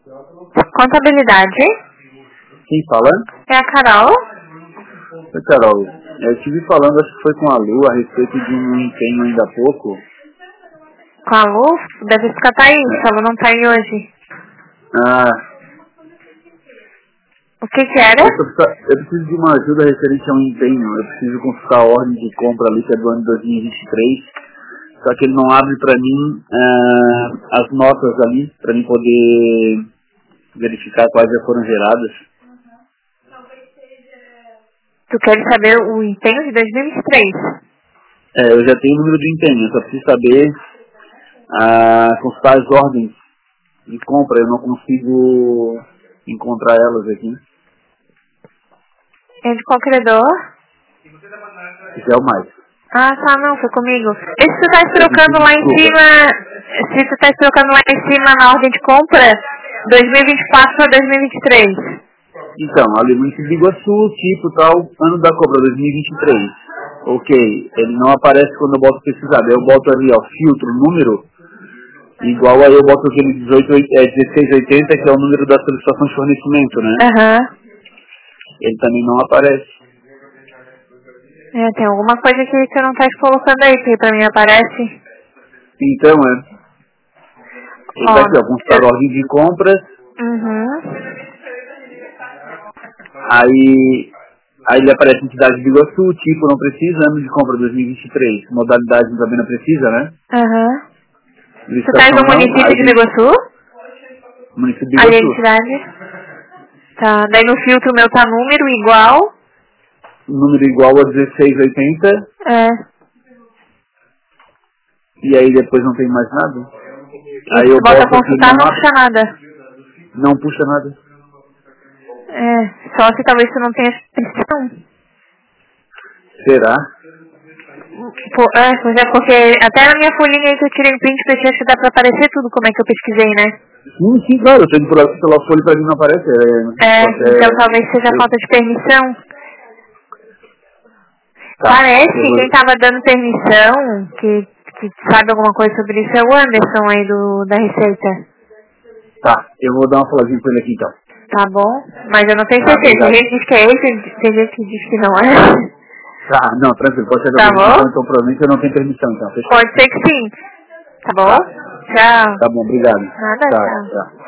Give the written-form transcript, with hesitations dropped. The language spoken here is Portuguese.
Contabilidade. Quem fala? É a Carol. Oi, Carol. Eu estive falando, acho que foi com a Lu, a respeito de um empenho ainda há pouco. Com a Lu? Deve ficar tá aí, se ela não tá aí hoje. O que era? Eu preciso de uma ajuda referente a um empenho. Eu preciso consultar a ordem de compra ali, que é do ano 2023. Só que ele não abre para mim as notas ali, para mim poder verificar quais já foram geradas. Tu quer saber o empenho de 2023? Eu já tenho o número de empenho, eu só preciso saber consultar as ordens de compra. Eu não consigo encontrar elas aqui. É de qual credor? Isso é o mais. Ah, tá, não, foi comigo. E se tu tá trocando lá em cima, na ordem de compra, 2024 para 2023? Então, ali município de Iguaçu, tipo tal, ano da compra, 2023. Ok, ele não aparece quando eu boto pesquisar. Daí eu boto ali, ó, filtro, número, igual aí eu boto aquele 1680, que é o número da solicitação de fornecimento, né? Ele também não aparece. Tem alguma coisa que você não tá colocando aí, que pra mim aparece. Então, ele tá aqui, ó, consultar ordem de compras. Aí ele aparece entidade de Iguaçu, tipo não precisa, ano de compra 2023, modalidade também não precisa, né? Você tá no município de Iguaçu? Município de Ali a Iguaçu. entidade. Tá, daí no filtro o meu tá número igual. Número igual a 1680. E aí depois não tem mais nada. Aí eu bota consultar, não puxa nada. Não puxa nada. Só se talvez você não tenha expressão. Será? Porque até na minha folhinha aí que eu tirei print, eu tinha que dá pra aparecer tudo como é que eu pesquisei, né? Sim, claro, eu tô indo pela folha pra mim não aparece. Então talvez seja falta de permissão. Parece que quem tava dando permissão, que sabe alguma coisa sobre isso, é o Anderson aí da Receita. Tá, eu vou dar uma faladinha com ele aqui então. Tá bom, mas eu não tenho certeza. Tem gente que diz que é esse, tem gente que diz que não é. Tá, não, tranquilo, pode ser que tá bom? Então provavelmente eu não tenho permissão, então. Fechou? Pode ser que sim. Tá bom? Tchau. Tá bom, obrigado. Nada, tchau.